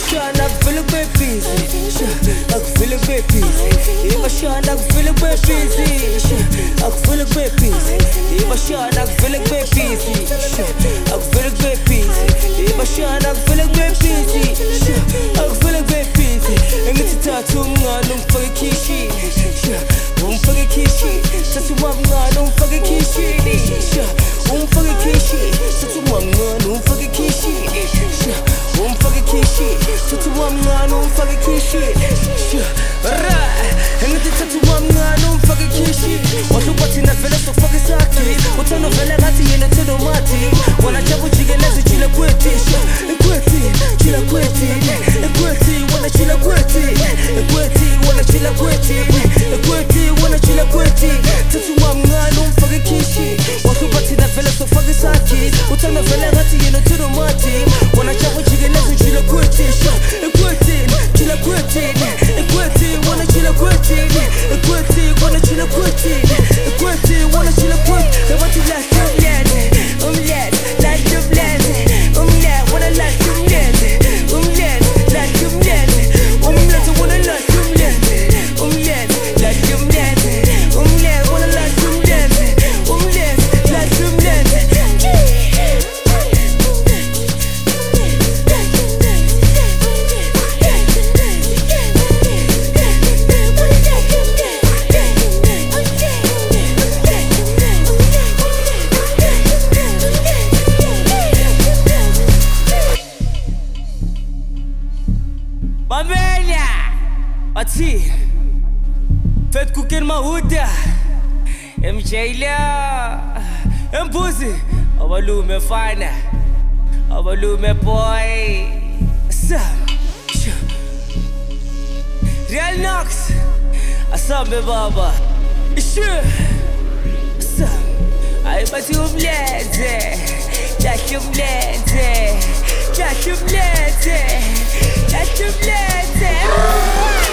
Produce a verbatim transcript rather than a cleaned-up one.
Shana feel a bit busy. I feel a bit busy. If I shine, I feel a bit busy. I feel a bit busy. If I shine, I feel a bit busy. I feel a bit busy. If I shine, I feel a bit busy. I feel a bit busy. And it's a tattoo, I don't forget kishi. Don't forget kishi. Tattoo, I don't forget kishi. Don't forget kishi. Tattoo, I don't forget kishi. Don't forget kishi. Tattoo, I don't forget kishi. And it's a tattoo, I don't forget kishi. Watu pati na vele so fucking saki. Utano vele gati yene todo mati. Wana chabu chigelezi chile kweti. Kweti, chile kweti. Kweti, wana chile kweti. Kweti, wana chile kweti. Kweti, wana chile kweti. Tattoo, I don't forget kishi. Watu pati na vele so fucking saki. Utano vele gati yene todo mati. Wana chabu chigelezi chile kweti. Kweti, chile kweti. Kweti, wana chile kweti. Kweti, wana chile kweti. Kweti, wana chile kweti. They want to last two minutes. Omelette, last two minutes. Omelette, wanna last two minutes. Omelette, last two minutes. Omelette, wanna last two minutes. Omelette, last two minutes. Omelette, wanna last two minutes. Omelette, last two minutes. Mamela, Ati, faites cooker ma huda, M J la, M Pussy, awalume fana, awalume boy, Sam, Real Knox, Assam me baba, sure, Sam, I bet you blende, just you blende, just you blende. That's your blessing.